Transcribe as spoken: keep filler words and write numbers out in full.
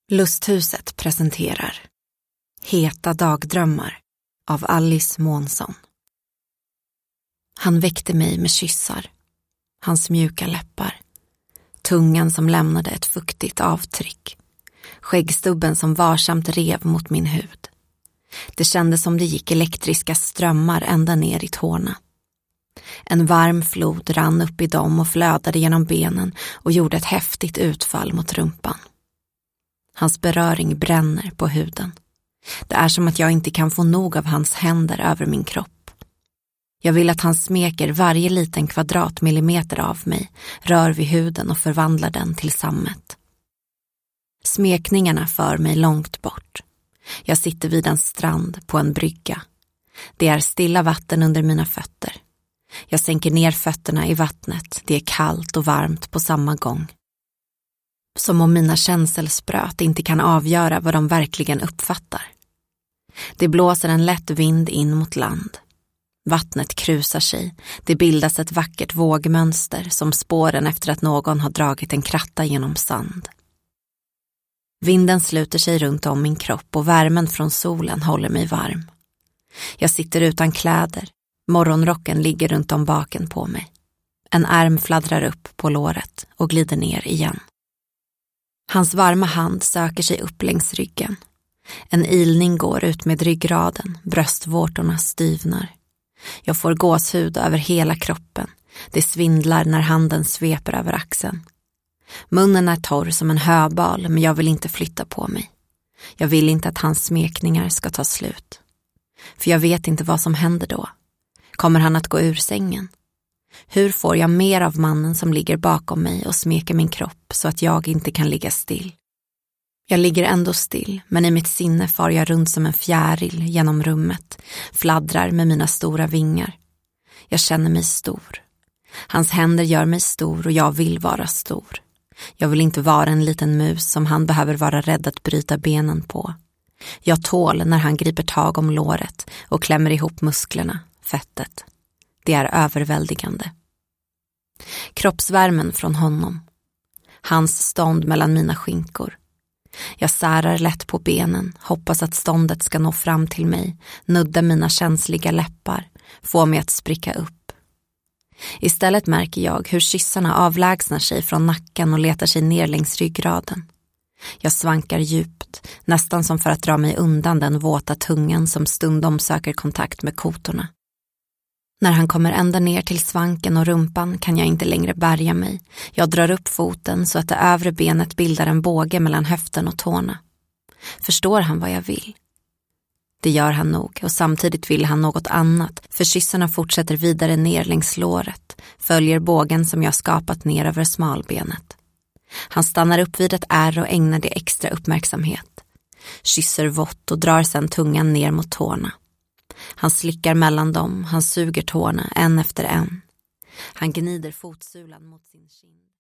Lusthuset presenterar Heta dagdrömmar av Alice Månsson. Han väckte mig med kyssar, hans mjuka läppar, tungan som lämnade ett fuktigt avtryck, skäggstubben som varsamt rev mot min hud. Det kändes som det gick elektriska strömmar ända ner i tårna. En varm flod rann upp i dem och flödade genom benen och gjorde ett häftigt utfall mot rumpan. Hans beröring bränner på huden. Det är som att jag inte kan få nog av hans händer över min kropp. Jag vill att han smeker varje liten kvadratmillimeter av mig, rör vid huden och förvandlar den till sammet. Smekningarna för mig långt bort. Jag sitter vid en strand på en brygga. Det är stilla vatten under mina fötter. Jag sänker ner fötterna i vattnet. Det är kallt och varmt på samma gång. Som om mina känselspröt inte kan avgöra vad de verkligen uppfattar. Det blåser en lätt vind in mot land. Vattnet krusar sig. Det bildas ett vackert vågmönster som spåren efter att någon har dragit en kratta genom sand. Vinden sluter sig runt om min kropp och värmen från solen håller mig varm. Jag sitter utan kläder. Morgonrocken ligger runt om baken på mig. En ärm fladdrar upp på låret och glider ner igen. Hans varma hand söker sig upp längs ryggen. En ilning går ut med ryggraden, bröstvårtorna styvnar. Jag får gåshud över hela kroppen. Det svindlar när handen sveper över axeln. Munnen är torr som en höbal, men jag vill inte flytta på mig. Jag vill inte att hans smekningar ska ta slut. För jag vet inte vad som händer då. Kommer han att gå ur sängen? Hur får jag mer av mannen som ligger bakom mig och smeker min kropp så att jag inte kan ligga still? Jag ligger ändå still, men i mitt sinne far jag runt som en fjäril genom rummet, fladdrar med mina stora vingar. Jag känner mig stor. Hans händer gör mig stor och jag vill vara stor. Jag vill inte vara en liten mus som han behöver vara rädd att bryta benen på. Jag tål när han griper tag om låret och klämmer ihop musklerna, fettet. Det är överväldigande. Kroppsvärmen från honom. Hans stånd mellan mina skinkor. Jag särar lätt på benen, hoppas att ståndet ska nå fram till mig, nudda mina känsliga läppar, få mig att spricka upp. Istället märker jag hur kyssarna avlägsnar sig från nacken och letar sig ner längs ryggraden. Jag svankar djupt, nästan som för att dra mig undan den våta tungan som stundom söker kontakt med kotorna. När han kommer ända ner till svanken och rumpan kan jag inte längre bärga mig. Jag drar upp foten så att det övre benet bildar en båge mellan höften och tårna. Förstår han vad jag vill? Det gör han nog, och samtidigt vill han något annat, för kyssarna fortsätter vidare ner längs låret, följer bågen som jag skapat ner över smalbenet. Han stannar upp vid ett ärr och ägnar det extra uppmärksamhet. Kysser vått och drar sedan tungan ner mot tårna. Han slickar mellan dem, han suger tårna en efter en. Han gnider fotsulan mot sin kind.